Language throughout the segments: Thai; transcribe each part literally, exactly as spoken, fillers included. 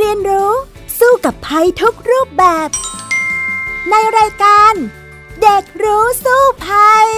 รียนรู้สู้กับภัยทุกรูปแบบในรายการเด็กรู้สู้ภัย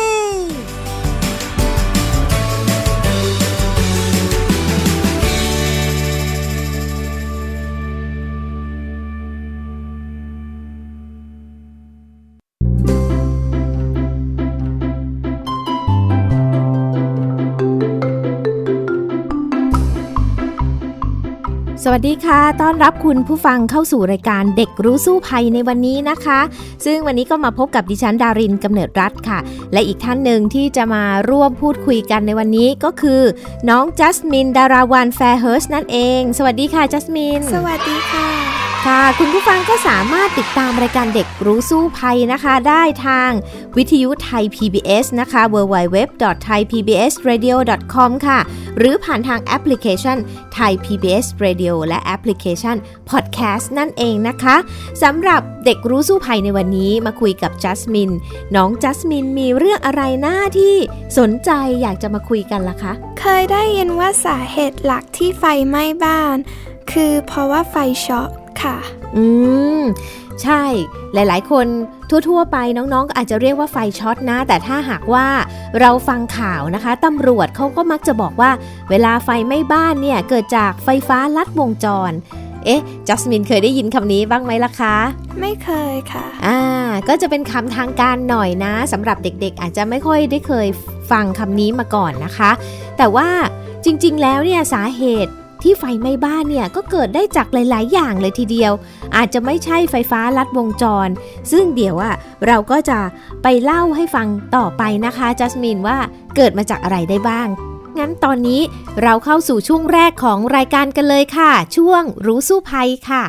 สวัสดีค่ะต้อนรับคุณผู้ฟังเข้าสู่รายการเด็กรู้สู้ภัยในวันนี้นะคะซึ่งวันนี้ก็มาพบกับดิฉันดารินกำเนิดรัตน์ค่ะและอีกท่านหนึ่งที่จะมาร่วมพูดคุยกันในวันนี้ก็คือน้องจัสมินดาราวรรณแฟร์เฮิร์สนั่นเองสวัสดีค่ะจัสมินสวัสดีค่ะค่ะคุณผู้ฟังก็สามารถติดตามรายการเด็กรู้สู้ภัยนะคะได้ทางวิทยุไทย พี บี เอส นะคะ ดับเบิลยู ดับเบิลยู ดับเบิลยู ดอท ไทย พี บี เอส เรดิโอ ดอท คอม ค่ะหรือผ่านทางแอปพลิเคชัน Thai พี บี เอส Radio และแอปพลิเคชัน Podcast นั่นเองนะคะสำหรับเด็กรู้สู้ภัยในวันนี้มาคุยกับจัสมินน้องจัสมินมีเรื่องอะไรหน้าที่สนใจอยากจะมาคุยกันล่ะคะเคยได้ยินว่าสาเหตุหลักที่ไฟไหม้บ้านคือเพราะว่าไฟช็อตค่ะอืมใช่หลายๆคนทั่วๆไปน้องๆก็อาจจะเรียกว่าไฟช็อตนะแต่ถ้าหากว่าเราฟังข่าวนะคะตำรวจเขาก็มักจะบอกว่าเวลาไฟไหม้บ้านเนี่ยเกิดจากไฟฟ้าลัดวงจรเอ๊ะจัสมินเคยได้ยินคำนี้บ้างไหมล่ะคะไม่เคยค่ะอ่าก็จะเป็นคำทางการหน่อยนะสำหรับเด็กๆอาจจะไม่ค่อยได้เคยฟังคำนี้มาก่อนนะคะแต่ว่าจริงๆแล้วเนี่ยสาเหตุที่ไฟไหม้บ้านเนี่ยก็เกิดได้จากหลายๆอย่างเลยทีเดียวอาจจะไม่ใช่ไฟฟ้าลัดวงจรซึ่งเดี๋ยวอ่ะเราก็จะไปเล่าให้ฟังต่อไปนะคะจัสมินว่าเกิดมาจากอะไรได้บ้างงั้นตอนนี้เราเข้าสู่ช่วงแรกของรายการกันเลยค่ะช่วงรู้สู้ภัยค่ะ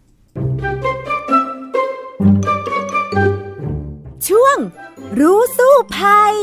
ช่วงรู้สู้ภัย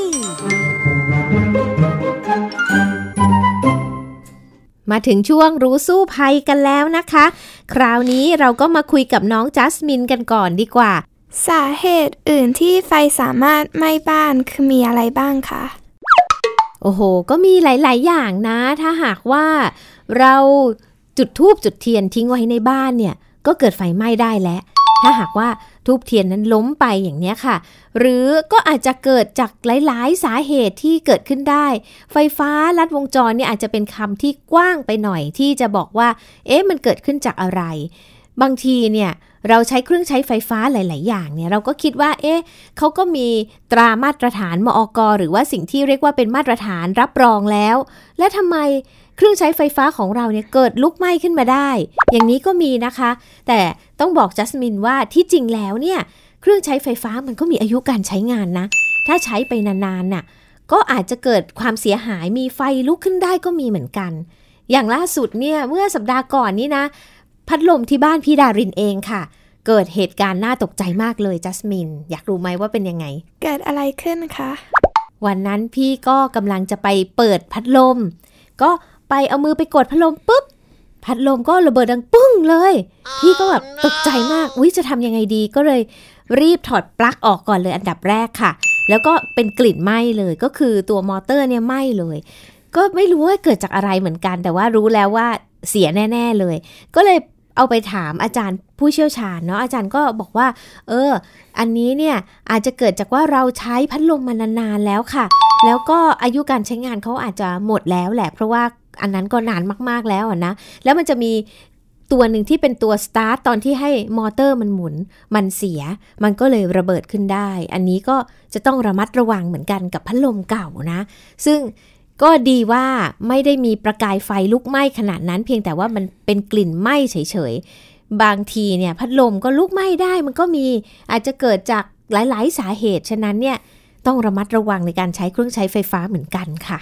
มาถึงช่วงรู้สู้ภัยกันแล้วนะคะคราวนี้เราก็มาคุยกับน้องจัสมินกันก่อนดีกว่าสาเหตุอื่นที่ไฟสามารถไหม้บ้านคือมีอะไรบ้างคะโอ้โหก็มีหลายๆอย่างนะถ้าหากว่าเราจุดธูปจุดเทียนทิ้งไว้ในบ้านเนี่ยก็เกิดไฟไหม้ได้แล้วถ้าหากว่าธูปเทียนนั้นล้มไปอย่างนี้ค่ะหรือก็อาจจะเกิดจากหลายๆสาเหตุที่เกิดขึ้นได้ไฟฟ้าลัดวงจรเนี่ยอาจจะเป็นคำที่กว้างไปหน่อยที่จะบอกว่าเอ๊ะมันเกิดขึ้นจากอะไรบางทีเนี่ยเราใช้เครื่องใช้ไฟฟ้าหลายๆอย่างเนี่ยเราก็คิดว่าเอ๊ะเขาก็มีตรามาตรฐานมอก.หรือว่าสิ่งที่เรียกว่าเป็นมาตรฐานรับรองแล้วและทำไมเครื่องใช้ไฟฟ้าของเราเนี่ยเกิดลุกไหม้ขึ้นมาได้อย่างนี้ก็มีนะคะแต่ต้องบอกจัสมินว่าที่จริงแล้วเนี่ยเครื่องใช้ไฟฟ้ามันก็มีอายุการใช้งานนะถ้าใช้ไปนานๆน่ะก็อาจจะเกิดความเสียหายมีไฟลุกขึ้นได้ก็มีเหมือนกันอย่างล่าสุดเนี่ยเมื่อสัปดาห์ก่อนนี้นะพัดลมที่บ้านพี่ดารินเองค่ะเกิดเหตุการณ์น่าตกใจมากเลยจัสมินอยากรู้ไหมว่าเป็นยังไงเกิดอะไรขึ้นคะวันนั้นพี่ก็กำลังจะไปเปิดพัดลมก็ไปเอามือไปกดพัดลมปุ๊บพัดลมก็ระเบิดดังปึ้งเลยพี่ก็แบบตกใจมากอุ๊ยจะทำยังไงดีก็เลยรีบถอดปลั๊กออกก่อนเลยอันดับแรกค่ะแล้วก็เป็นกลิ่นไหม้เลยก็คือตัวมอเตอร์เนี่ยไหม้เลยก็ไม่รู้ว่าเกิดจากอะไรเหมือนกันแต่ว่ารู้แล้วว่าเสียแน่ๆเลยก็เลยเอาไปถามอาจารย์ผู้เชี่ยวชาญเนาะอาจารย์ก็บอกว่าเอออันนี้เนี่ยอาจจะเกิดจากว่าเราใช้พัดลมมานานๆแล้วค่ะแล้วก็อายุการใช้งานเขาอาจจะหมดแล้วแหละเพราะว่าอันนั้นก็นานมากๆแล้วนะแล้วมันจะมีตัวหนึ่งที่เป็นตัวสตาร์ทตอนที่ให้มอเตอร์มันหมุนมันเสียมันก็เลยระเบิดขึ้นได้อันนี้ก็จะต้องระมัดระวังเหมือนกันกับพัดลมเก่านะซึ่งก็ดีว่าไม่ได้มีประกายไฟลุกไหม้ขนาดนั้นเพียงแต่ว่ามันเป็นกลิ่นไหม้เฉยๆบางทีเนี่ยพัดลมก็ลุกไหม้ได้มันก็มีอาจจะเกิดจากหลายๆสาเหตุฉะนั้นเนี่ยต้องระมัดระวังในการใช้เครื่องใช้ไฟฟ้าเหมือนกันค่ะ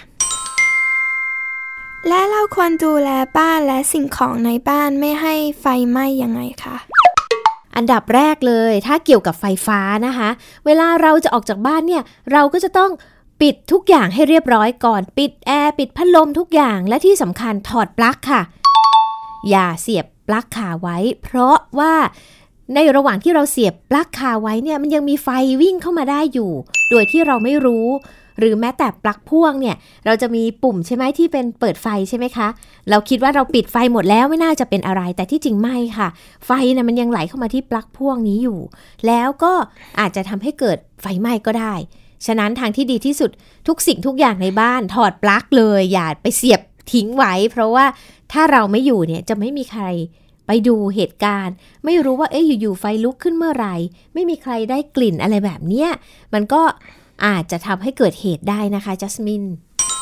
และเราควรดูแลบ้านและสิ่งของในบ้านไม่ให้ไฟไหม้ยังไงคะอันดับแรกเลยถ้าเกี่ยวกับไฟฟ้านะคะเวลาเราจะออกจากบ้านเนี่ยเราก็จะต้องปิดทุกอย่างให้เรียบร้อยก่อนปิดแอร์ปิดพัดลมทุกอย่างและที่สำคัญถอดปลั๊กค่ะอย่าเสียบปลั๊กคาไว้เพราะว่าในระหว่างที่เราเสียบปลั๊กคาไว้เนี่ยมันยังมีไฟวิ่งเข้ามาได้อยู่โดยที่เราไม่รู้หรือแม้แต่ปลั๊กพ่วงเนี่ยเราจะมีปุ่มใช่ไหมที่เป็นเปิดไฟใช่ไหมคะเราคิดว่าเราปิดไฟหมดแล้วไม่น่าจะเป็นอะไรแต่ที่จริงไม่ค่ะไฟนะมันยังไหลเข้ามาที่ปลั๊กพ่วงนี้อยู่แล้วก็อาจจะทำให้เกิดไฟไหม้ก็ได้ฉะนั้นทางที่ดีที่สุดทุกสิ่งทุกอย่างในบ้านถอดปลั๊กเลยอย่าไปเสียบทิ้งไว้เพราะว่าถ้าเราไม่อยู่เนี่ยจะไม่มีใครไปดูเหตุการณ์ไม่รู้ว่าเอ๊ะอยู่ๆไฟลุกขึ้นเมื่อไหร่ไม่มีใครได้กลิ่นอะไรแบบเนี้ยมันก็อาจจะทำให้เกิดเหตุได้นะคะจัสมิน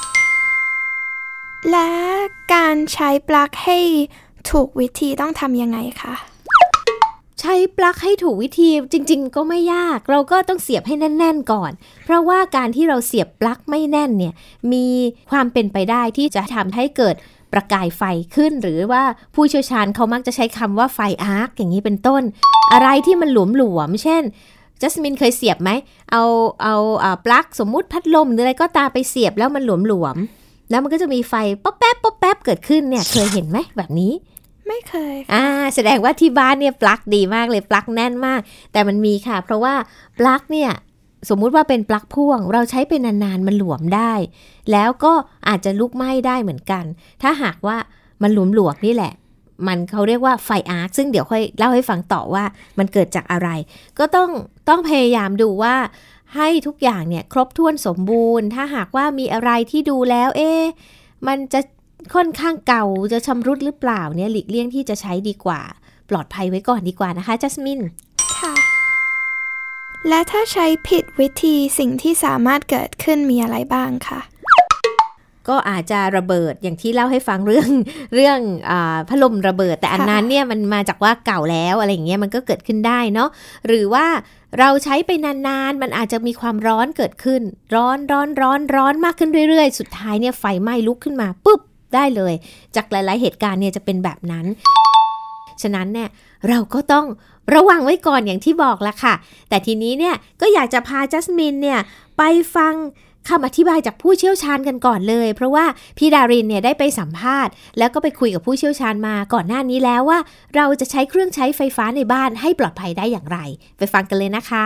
และการใช้ปลั๊กให้ถูกวิธีต้องทำยังไงคะใช้ปลั๊กให้ถูกวิธีจริงๆก็ไม่ยากเราก็ต้องเสียบให้แน่นๆก่อนเพราะว่าการที่เราเสียบปลั๊กไม่แน่นเนี่ยมีความเป็นไปได้ที่จะทำให้เกิดประกายไฟขึ้นหรือว่าผู้เชี่ยวชาญเขามักจะใช้คำว่าไฟอาร์คอย่างนี้เป็นต้นอะไรที่มันหลวมๆเช่นจัสมินเคยเสียบไหมเอาเอาเอาปลั๊กสมมุติพัดลมหรืออะไรก็ตามไปเสียบแล้วมันหลวมๆแล้วมันก็จะมีไฟป๊อปแป๊บป๊อปแป๊บเกิดขึ้นเนี่ยเคยเห็นไหมแบบนี้ไม่เคยอ่าแสดงว่าที่บ้านเนี่ยปลั๊กดีมากเลยปลั๊กแน่นมากแต่มันมีค่ะเพราะว่าปลั๊กเนี่ยสมมุติว่าเป็นปลั๊กพ่วงเราใช้ไปนานๆมันหลวมได้แล้วก็อาจจะลุกไหม้ได้เหมือนกันถ้าหากว่ามันหลวมๆนี่แหละมันเขาเรียกว่าไฟอาร์คซึ่งเดี๋ยวค่อยเล่าให้ฟังต่อว่ามันเกิดจากอะไรก็ต้องต้องพยายามดูว่าให้ทุกอย่างเนี่ยครบถ้วนสมบูรณ์ถ้าหากว่ามีอะไรที่ดูแล้วเอ๊ะมันจะค่อนข้างเก่าจะชำรุดหรือเปล่าเนี่ยหลีกเลี่ยงที่จะใช้ดีกว่าปลอดภัยไว้ก่อนดีกว่านะคะจัสมินค่ะและถ้าใช้ผิดวิธีสิ่งที่สามารถเกิดขึ้นมีอะไรบ้างคะก็อาจจะระเบิดอย่างที่เล่าให้ฟังเรื่องเรื่องอ่าพัดลมระเบิดแต่อันนั้นเนี่ยมันมาจากว่าเก่าแล้วอะไรอย่างเงี้ยมันก็เกิดขึ้นได้เนาะหรือว่าเราใช้ไปนานๆมันอาจจะมีความร้อนเกิดขึ้นร้อนร้อนร้อนร้อนมากขึ้นเรื่อยๆสุดท้ายเนี่ยไฟไหม้ลุกขึ้นมาปุ๊บได้เลยจากหลายๆเหตุการณ์เนี่ยจะเป็นแบบนั้นฉะนั้นเนี่ยเราก็ต้องระวังไว้ก่อนอย่างที่บอกละค่ะแต่ทีนี้เนี่ยก็อยากจะพาจัสมินเนี่ยไปฟังคำอธิบายจากผู้เชี่ยวชาญกันก่อนเลยเพราะว่าพี่ดารินเนี่ยได้ไปสัมภาษณ์แล้วก็ไปคุยกับผู้เชี่ยวชาญมาก่อนหน้านี้แล้วว่าเราจะใช้เครื่องใช้ไฟฟ้าในบ้านให้ปลอดภัยได้อย่างไรไปฟังกันเลยนะคะ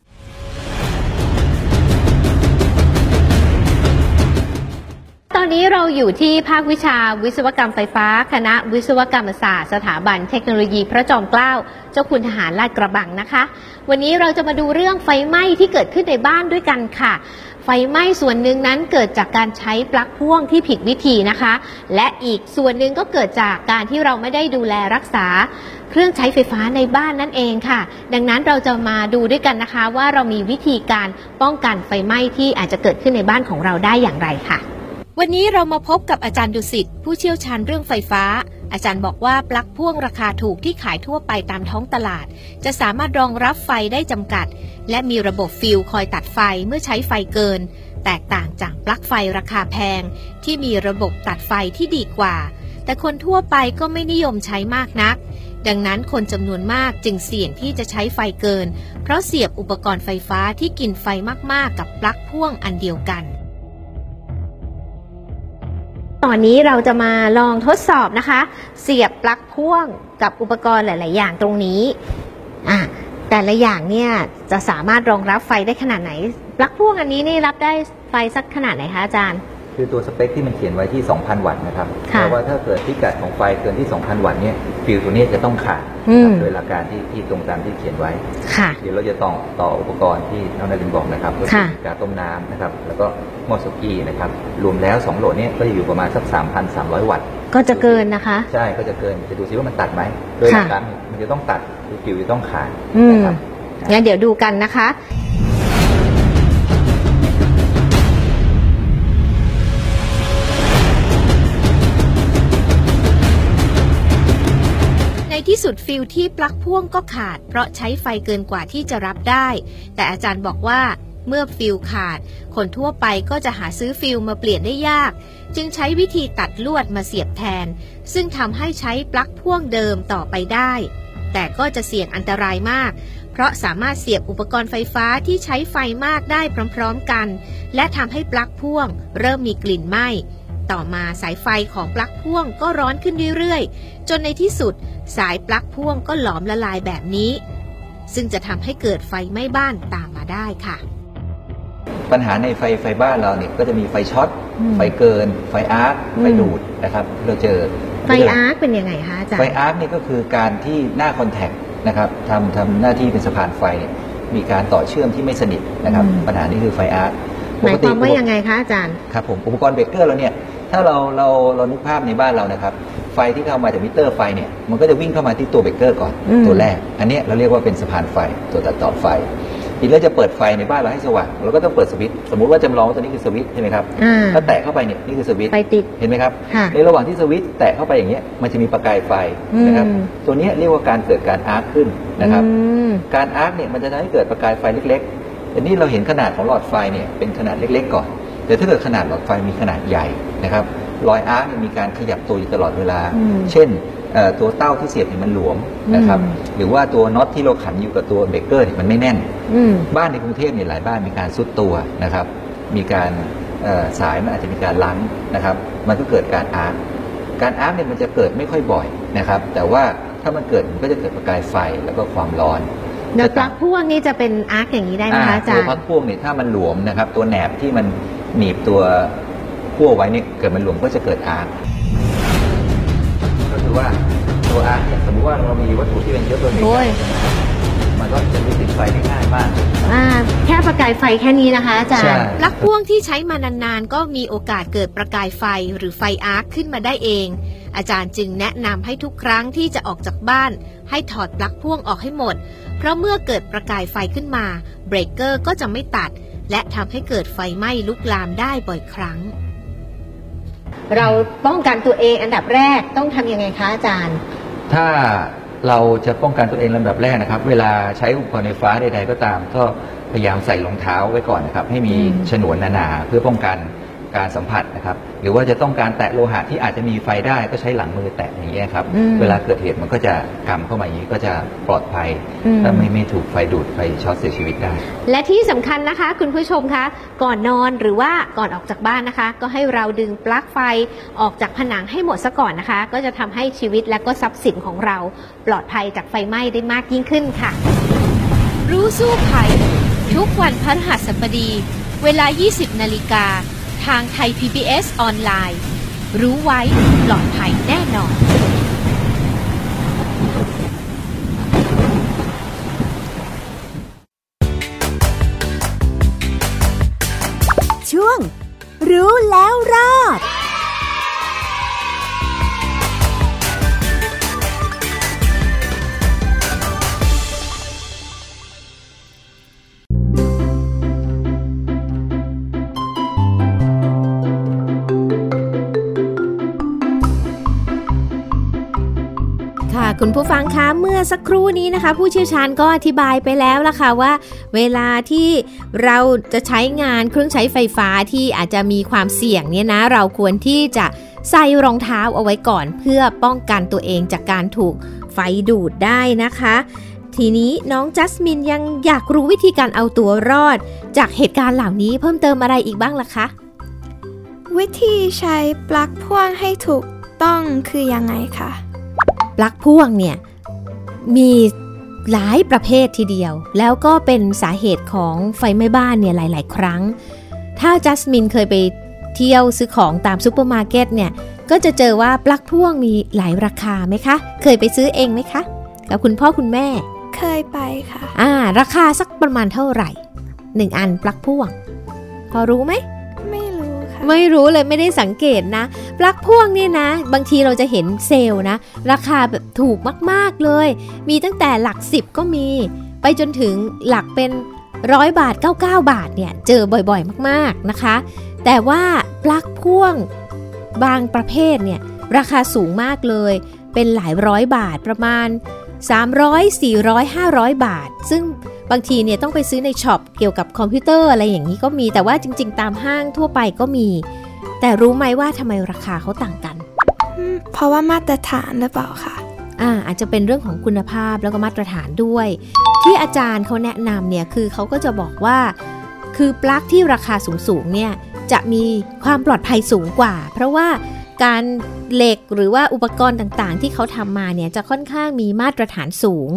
ตอนนี้เราอยู่ที่ภาควิชาวิศวกรรมไฟฟ้าคณะวิศวกรรมศาสตร์สถาบันเทคโนโลยีพระจอมเกล้าเจ้าคุณทหารลาดกระบังนะคะวันนี้เราจะมาดูเรื่องไฟไหม้ที่เกิดขึ้นในบ้านด้วยกันค่ะไฟไหม้ส่วนหนึ่งนั้นเกิดจากการใช้ปลั๊กพ่วงที่ผิดวิธีนะคะและอีกส่วนหนึ่งก็เกิดจากการที่เราไม่ได้ดูแลรักษาเครื่องใช้ไฟฟ้าในบ้านนั่นเองค่ะดังนั้นเราจะมาดูด้วยกันนะคะว่าเรามีวิธีการป้องกันไฟไหม้ที่อาจจะเกิดขึ้นในบ้านของเราได้อย่างไรค่ะวันนี้เรามาพบกับอาจารย์ดุสิตผู้เชี่ยวชาญเรื่องไฟฟ้าอาจารย์บอกว่าปลั๊กพ่วงราคาถูกที่ขายทั่วไปตามท้องตลาดจะสามารถรองรับไฟได้จำกัดและมีระบบฟิลคอยตัดไฟเมื่อใช้ไฟเกินแตกต่างจากปลั๊กไฟราคาแพงที่มีระบบตัดไฟที่ดีกว่าแต่คนทั่วไปก็ไม่นิยมใช้มากนักดังนั้นคนจำนวนมากจึงเสี่ยงที่จะใช้ไฟเกินเพราะเสียบอุปกรณ์ไฟฟ้าที่กินไฟมากๆกับปลั๊กพ่วงอันเดียวกันตอนนี้เราจะมาลองทดสอบนะคะเสียบปลั๊กพ่วงกับอุปกรณ์หลายๆอย่างตรงนี้อ่ะแต่ละอย่างเนี่ยจะสามารถรองรับไฟได้ขนาดไหนปลั๊กพ่วงอันนี้นี่รับได้ไฟสักขนาดไหนคะอาจารย์คือตัวสเปคที่มันเขียนไว้ที่ สองพัน วัตต์นะครับแต่ว่าถ้าเกิดพิกัดของไฟเกินที่ สองพัน วัตต์เนี่ยฟิลตัวนี้จะต้องขาดโดยหลักการที่ที่ตรงตามที่เขียนไว้เดี๋ยวเราจะต่อต่ออุปกรณ์ที่น้องนารินบอกนะครับก็คือกาต้มน้ำนะครับแล้วก็หม้อสุกี้นะครับรวมแล้วสองโหลดนี้ก็จะอยู่ประมาณสัก สามพันสามร้อย วัตต์ก็จะเกินนะคะใช่ก็จะเกินจะดูซิว่ามันตัดไหมโดยหลักการมันจะต้องตัดคือฟิลจะต้องขาดนะครับงั้นเดี๋ยวดูกันนะคะในที่สุดฟิลที่ปลั๊กพ่วงก็ขาดเพราะใช้ไฟเกินกว่าที่จะรับได้แต่อาจารย์บอกว่าเมื่อฟิลขาดคนทั่วไปก็จะหาซื้อฟิลมาเปลี่ยนได้ยากจึงใช้วิธีตัดลวดมาเสียบแทนซึ่งทำให้ใช้ปลั๊กพ่วงเดิมต่อไปได้แต่ก็จะเสี่ยงอันตรายมากเพราะสามารถเสียบอุปกรณ์ไฟฟ้าที่ใช้ไฟมากได้พร้อมๆกันและทำให้ปลั๊กพ่วงเริ่มมีกลิ่นไหม้ต่อมาสายไฟของปลั๊กพ่วงก็ร้อนขึ้นเรื่อยๆจนในที่สุดสายปลั๊กพ่วงก็หลอมละลายแบบนี้ซึ่งจะทำให้เกิดไฟไหม้บ้านตามมาได้ค่ะปัญหาในไฟไฟบ้านเราเนี่ยก็จะมีไฟช็อตไฟเกินไฟอาร์คไฟดูดนะครับเราเจอไฟอาร์คเป็นยังไงคะอาจารย์ไฟอาร์คนี่ก็คือการที่หน้าคอนแทคนะครับทำทำหน้าที่เป็นสะพานไฟเนี่ยมีการต่อเชื่อมที่ไม่สนิทนะครับปัญหานี้คือไฟอาร์คหมายความว่ายังไงคะอาจารย์ครับผมอุปกรณ์เบรกเกอร์เราเนี่ยถ้าเราเราเรานึกภาพในบ้านเรานะครับไฟที่เข้ามาจากมิเตอร์ไฟเนี่ยมันก็จะวิ่งเข้ามาที่ตัวเบรกเกอร์ก่อนตัวแรกอันนี้เราเรียกว่าเป็นสะพานไฟตัวตัดต่อไฟทีเราจะเปิดไฟในบ้านเราให้สว่างเราก็ต้องเปิดสวิตช์สมมุติว่าจำลองว่าตัวนี้คือสวิตช์ใช่ไหมครับถ้าแตะเข้าไปเนี่ยนี่คือสวิตช์ไฟติดเห็นไหมครับในระหว่างที่สวิตช์แตะเข้าไปอย่างเงี้ยมันจะมีประกายไฟนะครับตัวนี้เรียกว่าการเกิดการอาร์คขึ้นนะครับการอาร์คเนี่ยมันจะทำให้เกิดประกายไฟเล็กๆแต่นี่เราเห็นขนาดของหลอดไฟเนี่ยเป็นขนาดเล็กๆก่อนแต่ถ้าเกิดขนาดหลอดไฟมีขนาดใหญ่นะครับรอยอาร์คมีการขยับตัวอยู่ตลอดเวลาเช่นตัวเต้าที่เสียบเนี่ยมันหลวมนะครับหรือว่าตัวน็อตที่เราขันอยู่กับตัวเบรกเกอร์เนี่ยมันไม่แน่นบ้านในกรุงเทพเนี่ยหลายบ้านมีการซุดตัวนะครับมีการสายมันอาจจะมีการลั้นนะครับมันก็เกิดการอาร์คการอาร์คเนี่ยมันจะเกิดไม่ค่อยบ่อยนะครับแต่ว่าถ้ามันเกิดมันก็จะเกิดประกายไฟแล้วก็ความร้อนแล้วปลั๊กพ่วงนี่จะเป็นอาร์คอย่างนี้ได้ไหมคะอาจารย์ตัวปลั๊กพ่วงเนี่ยถ้ามันหลวมนะครับตัวแหนบที่มันหนีบตัวขั้วไว้เนี่ยเกิดมันหลวมก็จะเกิดอาร์คก็คือว่าตัวอาร์คเนี่ยสมมติว่าเรามีวัตถุที่เป็นเชื้อเพลิงมันก็จะมีติดไฟได้ง่ายมากอ่าแค่ประกายไฟแค่นี้นะคะอาจารย์ปลั๊กพ่วงที่ใช้มานานๆก็มีโอกาสเกิดประกายไฟหรือไฟอาร์คขึ้นมาได้เองอาจารย์จึงแนะนำให้ทุกครั้งที่จะออกจากบ้านให้ถอดปลั๊กพ่วงออกให้หมดเพราะเมื่อเกิดประกายไฟขึ้นมาเบรกเกอร์ก็จะไม่ตัดและทำให้เกิดไฟไหม้ลุกลามได้บ่อยครั้งเราป้องกันตัวเองอันดับแรกต้องทำยังไงคะอาจารย์ถ้าเราจะป้องกันตัวเองลำดับแรกนะครับเวลาใช้อุปกรณ์ไฟฟ้าใดๆก็ตามก็พยายามใส่รองเท้าไว้ก่อนนะครับให้มีฉนวนหนาๆเพื่อป้องกันการสัมผัสนะครับหรือว่าจะต้องการแตะโลหะที่อาจจะมีไฟได้ก็ใช้หลังมือแตะอย่างนี้ครับเวลาเกิดเหตุมันก็จะกำเข้ามาอย่างนี้ก็จะปลอดภัยถ้าไม่ไม่ถูกไฟดูดไฟช็อตเสียชีวิตได้และที่สำคัญนะคะคุณผู้ชมคะก่อนนอนหรือว่าก่อนออกจากบ้านนะคะก็ให้เราดึงปลั๊กไฟออกจากผนังให้หมดซะก่อนนะคะก็จะทำให้ชีวิตและก็ทรัพย์สินของเราปลอดภัยจากไฟไหม้ได้มากยิ่งขึ้นค่ะรู้สู้ภัยทุกวันพฤหัสบดีเวลา ยี่สิบนาฬิกาทางไทย พี บี เอส ออนไลน์รู้ไว้ปลอดภัยแน่นอนช่วงรู้แล้วรอดคุณผู้ฟังคะเมื่อสักครู่นี้นะคะผู้เชี่ยวชาญก็อธิบายไปแล้วล่ะค่ะว่าเวลาที่เราจะใช้งานเครื่องใช้ไฟฟ้าที่อาจจะมีความเสี่ยงเนี่ยนะเราควรที่จะใส่รองเท้าเอาไว้ก่อนเพื่อป้องกันตัวเองจากการถูกไฟดูดได้นะคะทีนี้น้องจัสมินยังอยากรู้วิธีการเอาตัวรอดจากเหตุการณ์เหล่านี้เพิ่มเติมอะไรอีกบ้างล่ะคะวิธีใช้ปลั๊กพ่วงให้ถูกต้องคือยังไงคะปลั๊กพ่วงเนี่ยมีหลายประเภททีเดียวแล้วก็เป็นสาเหตุของไฟไหม้บ้านเนี่ยหลายๆครั้งถ้าจัสมินเคยไปเที่ยวซื้อของตามซุปเปอร์มาร์เก็ตเนี่ยก็จะเจอว่าปลั๊กพ่วงมีหลายราคาไหมคะเคยไปซื้อเองไหมคะกับคุณพ่อคุณแม่เคยไปค่ะอ่าราคาสักประมาณเท่าไหร่หนึ่งอันปลั๊กพ่วงพอรู้ไหมไม่รู้ค่ะไม่รู้เลยไม่ได้สังเกตนะปลั๊กพ่วงเนี่ยนะบางทีเราจะเห็นเซลล์นะราคาแบบถูกมากๆเลยมีตั้งแต่หลักสิบก็มีไปจนถึงหลักเป็นร้อยบาทเก้าสิบเก้าบาทเนี่ยเจอบ่อยๆมากๆนะคะแต่ว่าปลั๊กพ่วงบางประเภทเนี่ยราคาสูงมากเลยเป็นหลายร้อยบาทประมาณสามร้อย สี่ร้อย ห้าร้อยบาทซึ่งบางทีเนี่ยต้องไปซื้อในช็อปเกี่ยวกับคอมพิวเตอร์อะไรอย่างนี้ก็มีแต่ว่าจริงๆตามห้างทั่วไปก็มีแต่รู้ไหมว่าทำไมราคาเขาต่างกันเพราะว่ามาตรฐานหรือเปล่าคะอ่าอาจจะเป็นเรื่องของคุณภาพแล้วก็มาตรฐานด้วยที่อาจารย์เขาแนะนำเนี่ยคือเขาก็จะบอกว่าคือปลั๊กที่ราคาสูงๆเนี่ยจะมีความปลอดภัยสูงกว่าเพราะว่าการเหล็กหรือว่าอุปกรณ์ต่างๆที่เขาทำมาเนี่ยจะค่อนข้างมีมาตรฐานสูง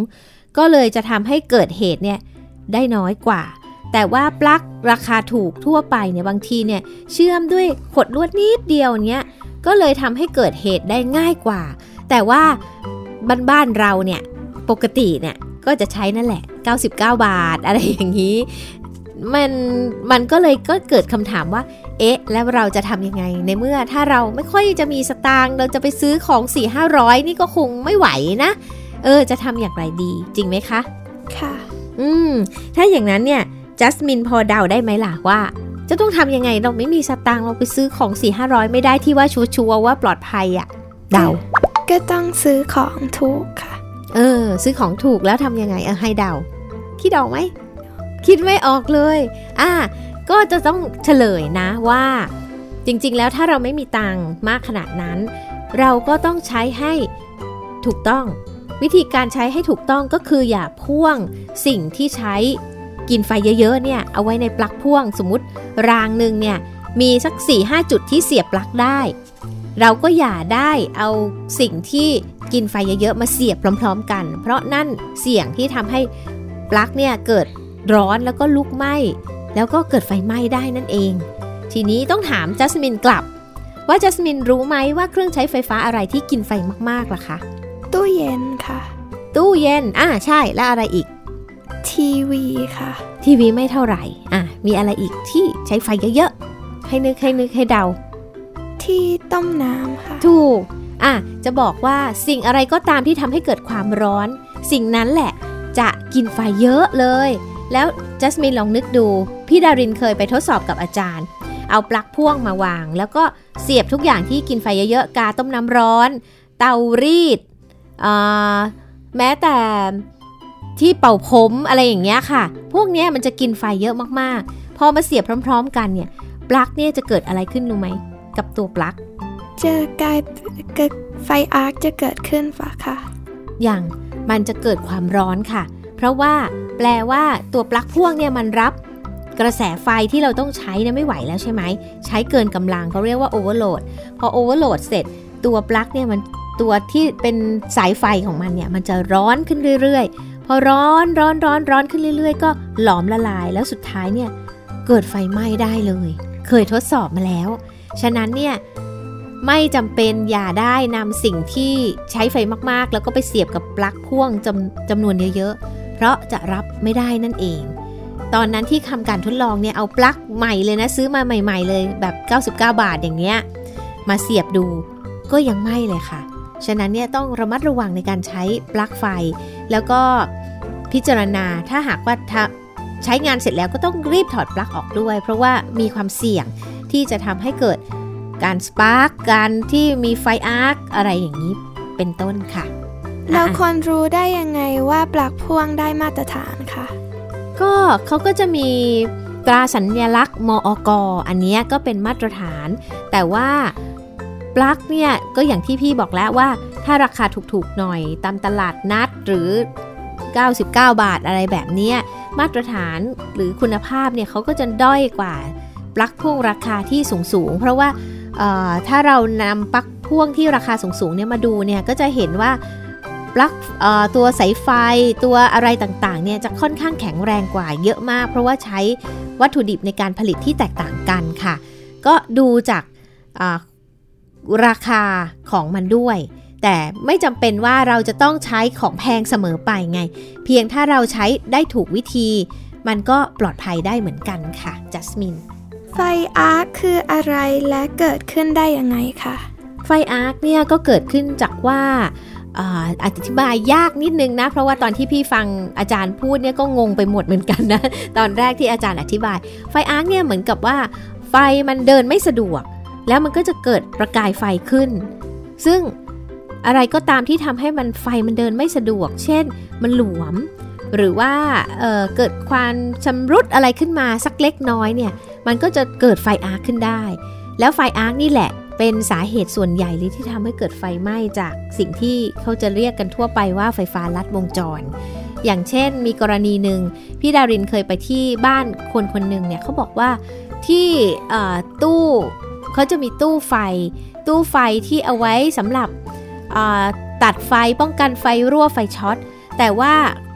ก็เลยจะทำให้เกิดเหตุเนี่ยได้น้อยกว่าแต่ว่าปลั๊กราคาถูกทั่วไปเนี่ยบางทีเนี่ยเชื่อมด้วยขดลวดนิดเดียวเนี้ยก็เลยทำให้เกิดเหตุได้ง่ายกว่าแต่ว่าบ้านๆเราเนี่ยปกติเนี่ยก็จะใช้นั่นแหละเก้าสิบเก้าบาทอะไรอย่างนี้มันมันก็เลยก็เกิดคำถามว่าเอ๊ะแล้วเราจะทำยังไงในเมื่อถ้าเราไม่ค่อยจะมีสตางค์เราจะไปซื้อของ สี่ห้าร้อย นี่ก็คงไม่ไหวนะเออจะทำอย่างไรดีจริงไหมคะค่ะอืมถ้าอย่างนั้นเนี่ยจัสมินพอเดาได้ไหมล่ะว่าจะต้องทำยังไงเราไม่มีสตางค์เราไปซื้อของ สี่ห้าร้อย ไม่ได้ที่ว่าชัวร์ๆว่าปลอดภัยอ่ะเดาก็ต้องซื้อของถูกค่ะเออซื้อของถูกแล้วทำยังไงเออให้เดาคิดออกไหมคิดไม่ออกเลยอ่ะก็จะต้องเฉลยนะว่าจริงๆแล้วถ้าเราไม่มีตังค์มากขนาดนั้นเราก็ต้องใช้ให้ถูกต้องวิธีการใช้ให้ถูกต้องก็คืออย่าพ่วงสิ่งที่ใช้กินไฟเยอะๆเนี่ยเอาไว้ในปลั๊กพ่วงสมมุติรางนึงเนี่ยมีสัก สี่ห้า จุดที่เสียบปลั๊กได้เราก็อย่าได้เอาสิ่งที่กินไฟเยอะๆมาเสียบพร้อมๆกันเพราะนั่นเสี่ยงที่ทำให้ปลั๊กเนี่ยเกิดร้อนแล้วก็ลุกไหม้แล้วก็เกิดไฟไหม้ได้นั่นเองทีนี้ต้องถามจัสมินกลับว่าจัสมินรู้ไหมว่าเครื่องใช้ไฟฟ้าอะไรที่กินไฟมากๆล่ะคะตู้เย็นค่ะตู้เย็นอ่าใช่แล้วอะไรอีกทีวีค่ะทีวีไม่เท่าไหร่อ่ะมีอะไรอีกที่ใช้ไฟเยอะๆให้นึกให้นึกให้เดาที่ต้มน้ำค่ะถูกอ่ะจะบอกว่าสิ่งอะไรก็ตามที่ทำให้เกิดความร้อนสิ่งนั้นแหละจะกินไฟเยอะเลยแล้วจัสมินลองนึกดูพี่ดารินเคยไปทดสอบกับอาจารย์เอาปลั๊กพ่วงมาวางแล้วก็เสียบทุกอย่างที่กินไฟเยอะๆกาต้มน้ำร้อนเตารีดอ่าแม้แต่ที่เป่าผมอะไรอย่างเงี้ยค่ะพวกเนี้ยมันจะกินไฟเยอะมากๆพอมาเสียบพร้อมๆกันเนี่ยปลั๊กเนี่ยจะเกิดอะไรขึ้นรู้ไหมกับตัวปลั๊กจะกลายเกิดไฟอาร์คจะเกิดขึ้นฝะค่ะอย่างมันจะเกิดความร้อนค่ะเพราะว่าแปลว่าตัวปลั๊กพ่วงเนี่ยมันรับกระแสไฟที่เราต้องใช้เนี่ยไม่ไหวแล้วใช่ไหมใช้เกินกำลังเขาเรียกว่าโอเวอร์โหลดพอโอเวอร์โหลดเสร็จตัวปลั๊กเนี่ยมันตัวที่เป็นสายไฟของมันเนี่ยมันจะร้อนขึ้นเรื่อยๆพอร้อนร้อนร้อนร้อนขึ้นเรื่อยๆก็หลอมละลายแล้วสุดท้ายเนี่ยเกิดไฟไหม้ได้เลยเคยทดสอบมาแล้วฉะนั้นเนี่ยไม่จำเป็นอย่าได้นำสิ่งที่ใช้ไฟมากๆแล้วก็ไปเสียบกับปลั๊กพ่วงจำจำนวนเยอะๆเพราะจะรับไม่ได้นั่นเองตอนนั้นที่ทำการทดลองเนี่ยเอาปลั๊กใหม่เลยนะซื้อมาใหม่ๆเลยแบบเก้าสิบเก้าบาทอย่างเงี้ยมาเสียบดูก็ยังไหม้เลยค่ะฉะนั้นเนี่ยต้องระมัดระวังในการใช้ปลั๊กไฟแล้วก็พิจารณาถ้าหากว่าใช้งานเสร็จแล้วก็ต้องรีบถอดปลั๊กออกด้วยเพราะว่ามีความเสี่ยงที่จะทำให้เกิดการสปาร์กการที่มีไฟอาร์คอะไรอย่างนี้เป็นต้นค่ะเราควรรู้ได้ยังไงว่าปลั๊กพ่วงได้มาตรฐานค่ะก็เขาก็จะมีตราสัญลักษณ์มอก.อันนี้ก็เป็นมาตรฐานแต่ว่าปลั๊กเนี่ยก็อย่างที่พี่บอกแล้วว่าถ้าราคาถูกๆหน่อยตามตลาดนัดหรือเก้าสิบเก้าบาทอะไรแบบนี้มาตรฐานหรือคุณภาพเนี่ยเขาก็จะด้อยกว่าปลั๊กพ่วงราคาที่สูงๆเพราะว่าถ้าเรานำปลั๊กพ่วงที่ราคาสูงๆเนี่ยมาดูเนี่ยก็จะเห็นว่าปลั๊กตัวสายไฟตัวอะไรต่างๆเนี่ยจะค่อนข้างแข็งแรงกว่าเยอะมากเพราะว่าใช้วัตถุดิบในการผลิตที่แตกต่างกันค่ะก็ดูจากราคาของมันด้วยแต่ไม่จำเป็นว่าเราจะต้องใช้ของแพงเสมอไปไงเพียงถ้าเราใช้ได้ถูกวิธีมันก็ปลอดภัยได้เหมือนกันค่ะจัสมินไฟอาร์คคืออะไรและเกิดขึ้นได้ยังไงคะไฟอาร์คเนี่ยก็เกิดขึ้นจากว่าอธิบายยากนิดนึงนะเพราะว่าตอนที่พี่ฟังอาจารย์พูดเนี่ยก็งงไปหมดเหมือนกันนะตอนแรกที่อาจารย์อธิบายไฟอาร์คเนี่ยเหมือนกับว่าไฟมันเดินไม่สะดวกแล้วมันก็จะเกิดประกายไฟขึ้นซึ่งอะไรก็ตามที่ทำให้มันไฟมันเดินไม่สะดวกเช่นมันหลวมหรือว่า เอ่อ เกิดความชำรุดอะไรขึ้นมาสักเล็กน้อยเนี่ยมันก็จะเกิดไฟอาร์คขึ้นได้แล้วไฟอาร์คนี่แหละเป็นสาเหตุส่วนใหญ่เลยที่ทำให้เกิดไฟไหม้จากสิ่งที่เขาจะเรียกกันทั่วไปว่าไฟฟ้าลัดวงจรอย่างเช่นมีกรณีหนึ่งพี่ดารินเคยไปที่บ้านคนคนหนึ่งเนี่ยเขาบอกว่าที่ตู้เขาจะมีตู้ไฟตู้ไฟที่เอาไว้สำหรับตัดไฟป้องกันไฟรั่วไฟช็อตแต่ว่า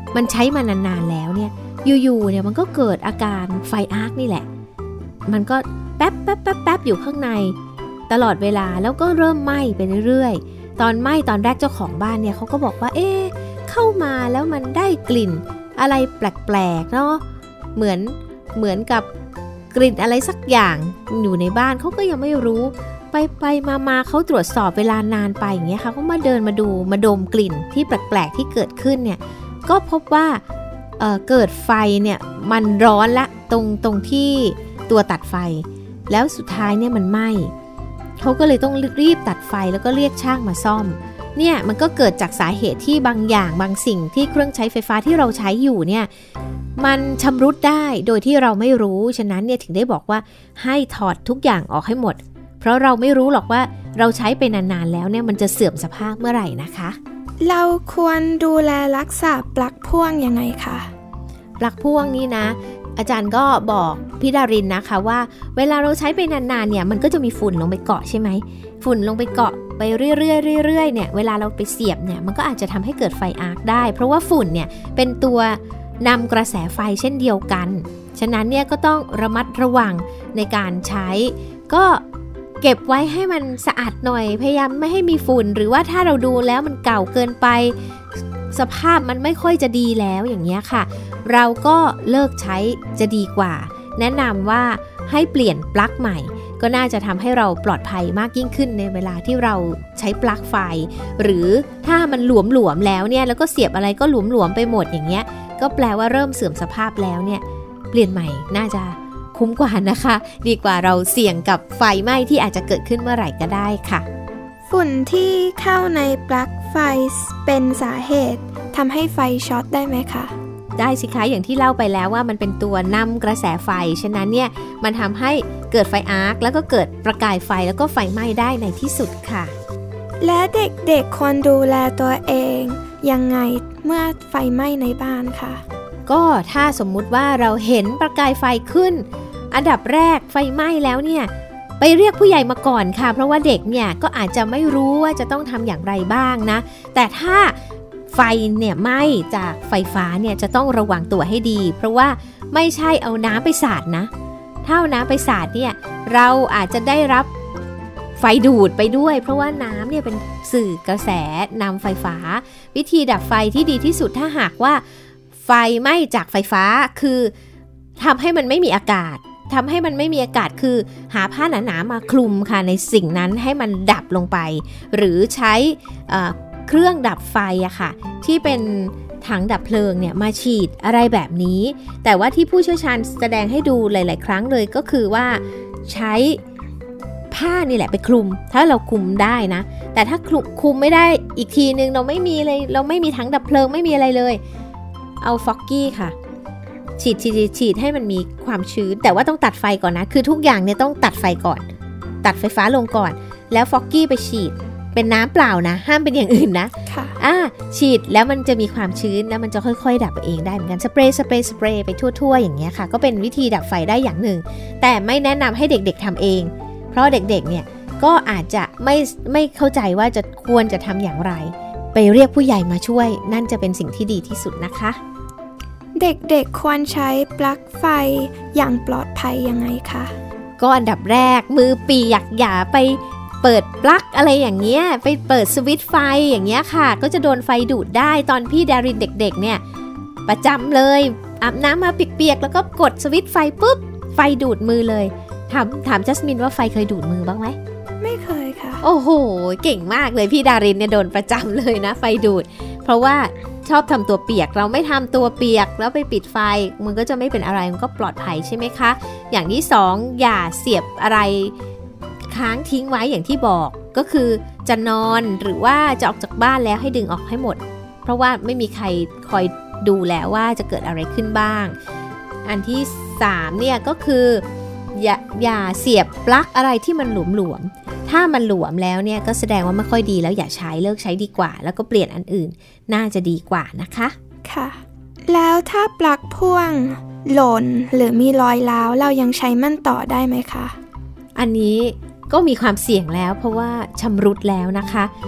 มันใช้มานานๆแล้วเนี่ยอยู่ๆเนี่ยมันก็เกิดอาการไฟอาร์คนี่แหละมันก็แป๊บแป๊บแป๊บแป๊บอยู่ข้างในตลอดเวลาแล้วก็เริ่มไหม้ไปเรื่อยๆตอนไหม้ตอนแรกเจ้าของบ้านเนี่ยเขาก็บอกว่าเอ๊ะเข้ามาแล้วมันได้กลิ่นอะไรแปลกๆเนาะเหมือนเหมือนกับกลิ่นอะไรสักอย่างอยู่ในบ้านเขาก็ยังไม่รู้ไปไปมามาเขาตรวจสอบเวลานานไปอย่างเงี้ยค่ะเขามาเดินมาดูมาดมกลิ่นที่แปลกๆที่เกิดขึ้นเนี่ยก็พบว่า เอ่อ เกิดไฟเนี่ยมันร้อนละตรงตรงที่ตัวตัดไฟแล้วสุดท้ายเนี่ยมันไหม้เขาก็เลยต้องรีบตัดไฟแล้วก็เรียกช่างมาซ่อมเนี่ยมันก็เกิดจากสาเหตุที่บางอย่างบางสิ่งที่เครื่องใช้ไฟฟ้าที่เราใช้อยู่เนี่ยมันชำรุดได้โดยที่เราไม่รู้ฉะนั้นเนี่ยถึงได้บอกว่าให้ถอดทุกอย่างออกให้หมดเพราะเราไม่รู้หรอกว่าเราใช้ไปนานๆแล้วเนี่ยมันจะเสื่อมสภาพเมื่อไหร่นะคะเราควรดูแลรักษาปลั๊กพ่วงยังไงคะปลั๊กพ่วงนี่นะอาจารย์ก็บอกพี่ดารินนะคะว่าเวลาเราใช้ไปนานๆเนี่ยมันก็จะมีฝุ่นลงไปเกาะใช่ไหมฝุ่นลงไปเกาะไปเรื่อยๆเรื่อยๆเนี่ยเวลาเราไปเสียบเนี่ยมันก็อาจจะทำให้เกิดไฟอาร์คได้เพราะว่าฝุ่นเนี่ยเป็นตัวนำกระแสไฟเช่นเดียวกันฉะนั้นเนี่ยก็ต้องระมัดระวังในการใช้ก็เก็บไว้ให้มันสะอาดหน่อยพยายามไม่ให้มีฝุ่นหรือว่าถ้าเราดูแล้วมันเก่าเกินไปสภาพมันไม่ค่อยจะดีแล้วอย่างเงี้ยค่ะเราก็เลิกใช้จะดีกว่าแนะนำว่าให้เปลี่ยนปลั๊กใหม่ก็น่าจะทำให้เราปลอดภัยมากยิ่งขึ้นในเวลาที่เราใช้ปลั๊กไฟหรือถ้ามันหลวมๆแล้วเนี่ยแล้วก็เสียบอะไรก็หลวมๆไปหมดอย่างเงี้ยก็แปลว่าเริ่มเสื่อมสภาพแล้วเนี่ยเปลี่ยนใหม่น่าจะคุ้มกว่านะคะดีกว่าเราเสี่ยงกับไฟไหม้ที่อาจจะเกิดขึ้นเมื่อไหร่ก็ได้ค่ะฝุ่นที่เข้าในปลั๊กไฟเป็นสาเหตุทำให้ไฟช็อตได้ไหมคะได้สิคะอย่างที่เล่าไปแล้วว่ามันเป็นตัวนำกระแสไฟฉะนั้นเนี่ยมันทำให้เกิดไฟอาร์คแล้วก็เกิดประกายไฟแล้วก็ไฟไหม้ได้ในที่สุดค่ะและเด็กๆควรดูแลตัวเองยังไงเมื่อไฟไหม้ในบ้านค่ะก็ถ้าสมมุติว่าเราเห็นประกายไฟขึ้นอันดับแรกไฟไหม้แล้วเนี่ยไปเรียกผู้ใหญ่มาก่อนค่ะเพราะว่าเด็กเนี่ยก็อาจจะไม่รู้ว่าจะต้องทำอย่างไรบ้างนะแต่ถ้าไฟเนี่ยไหม้จากไฟฟ้าเนี่ยจะต้องระวังตัวให้ดีเพราะว่าไม่ใช่เอาน้ำไปสาดนะถ้าเอาน้ำไปสาดเนี่ยเราอาจจะได้รับไฟดูดไปด้วยเพราะว่าน้ำเนี่ยเป็นสื่อกระแสนำไฟฟ้าวิธีดับไฟที่ดีที่สุดถ้าหากว่าไฟไหม้จากไฟฟ้าคือทำให้มันไม่มีอากาศทำให้มันไม่มีอากาศคือหาผ้าหนาๆมาคลุมค่ะในสิ่งนั้นให้มันดับลงไปหรือใช้เครื่องดับไฟอะค่ะที่เป็นถังดับเพลิงเนี่ยมาฉีดอะไรแบบนี้แต่ว่าที่ผู้เชี่ยวชาญแสดงให้ดูหลายๆครั้งเลยก็คือว่าใช้ผ้านี่แหละไปคลุมถ้าเราคลุมได้นะแต่ถ้าคลุมไม่ได้อีกทีนึงเราไม่มีเลยเราไม่มีถังดับเพลิงไม่มีอะไรเลยเอาฟอกกี้ค่ะฉีดฉีดฉีดให้มันมีความชื้นแต่ว่าต้องตัดไฟก่อนนะคือทุกอย่างเนี่ยต้องตัดไฟก่อนตัดไฟฟ้าลงก่อนแล้วฟอกกี้ไปฉีดเป็นน้ำเปล่านะห้ามเป็นอย่างอื่นนะค่ะอ่าฉีดแล้วมันจะมีความชื้นแล้วมันจะค่อยๆดับเองได้เหมือนกันสเปรย์สเปรย์สเปรย์ไปทั่วๆอย่างเงี้ยค่ะก็เป็นวิธีดับไฟได้อย่างหนึ่งแต่ไม่แนะนำให้เด็กๆทำเองเพราะเด็กๆเนี่ยก็อาจจะไม่ไม่เข้าใจว่าจะควรจะทำอย่างไรไปเรียกผู้ใหญ่มาช่วยนั่นจะเป็นสิ่งที่ดีที่สุดนะคะเด็กๆควรใช้ปลั๊กไฟอย่างปลอดภัยยังไงคะก็อันดับแรกมือเปียกอย่าไปเปิดปลั๊กอะไรอย่างเงี้ยไปเปิดสวิตช์ไฟอย่างเงี้ยค่ะก็จะโดนไฟดูดได้ตอนพี่ดารินเด็กๆเนี่ยประจำเลยอาบน้ำมาเปียกๆแล้วก็กดสวิตช์ไฟปุ๊บไฟดูดมือเลยถามถามจัสมินว่าไฟเคยดูดมือบ้างไหมไม่เคยค่ะโอ้โหเก่งมากเลยพี่ดารินเนี่ยโดนประจำเลยนะไฟดูดเพราะว่าชอบทำตัวเปียกเราไม่ทำตัวเปียกแล้วไปปิดไฟมันก็จะไม่เป็นอะไรมันก็ปลอดภัยใช่ไหมคะอย่างที่สองอย่าเสียบอะไรค้างทิ้งไว้อย่างที่บอกก็คือจะนอนหรือว่าจะออกจากบ้านแล้วให้ดึงออกให้หมดเพราะว่าไม่มีใครคอยดูแลว่าจะเกิดอะไรขึ้นบ้างอันที่สามเนี่ยก็คืออย่าอย่าเสียบปลั๊กอะไรที่มันหลวมๆถ้ามันหลวมแล้วเนี่ยก็แสดงว่าไม่ค่อยดีแล้วอย่าใช้เลิกใช้ดีกว่าแล้วก็เปลี่ยนอันอื่นน่าจะดีกว่านะคะค่ะแล้วถ้าปลั๊กพ่วงหล่นหรือมีรอยร้าวเรายังใช้มันต่อได้ไหมคะอันนี้ก็มีความเสี่ยงแล้วเพราะว่าชำรุดแล้วนะคะ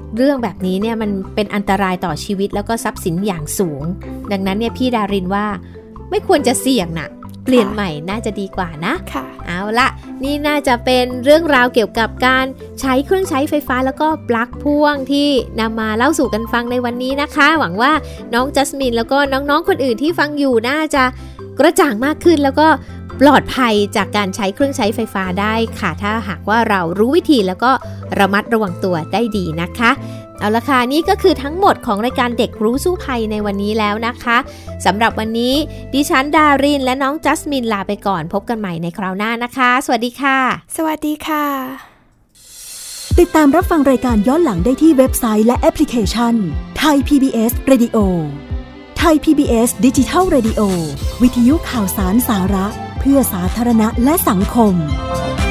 เรื่องแบบนี้เนี่ยมันเป็นอันตรายต่อชีวิตแล้วก็ทรัพย์สินอย่างสูงดังนั้นเนี่ยพี่ดารินว่าไม่ควรจะเสี่ยงนะเปลี่ยนใหม่น่าจะดีกว่านะค่ะเอาละนี่น่าจะเป็นเรื่องราวเกี่ยวกับการใช้เครื่องใช้ไฟฟ้าแล้วก็ปลั๊กพ่วงที่นำมาเล่าสู่กันฟังในวันนี้นะคะหวังว่าน้องจัสมินแล้วก็น้องๆคนอื่นที่ฟังอยู่น่าจะกระจ่างมากขึ้นแล้วก็ปลอดภัยจากการใช้เครื่องใช้ไฟฟ้าได้ค่ะถ้าหากว่าเรารู้วิธีแล้วก็ระมัดระวังตัวได้ดีนะคะเอาละค่ะนี่ก็คือทั้งหมดของรายการเด็กรู้สู้ภัยในวันนี้แล้วนะคะสำหรับวันนี้ดิฉันดารินและน้องจัสมินลาไปก่อนพบกันใหม่ในคราวหน้านะคะสวัสดีค่ะสวัสดีค่ะติดตามรับฟังรายการย้อนหลังได้ที่เว็บไซต์และแอปพลิเคชัน Thai พี บี เอส Radio Thai พี บี เอส Digital Radio วิทยุข่าวสารสาระเพื่อสาธารณะและสังคม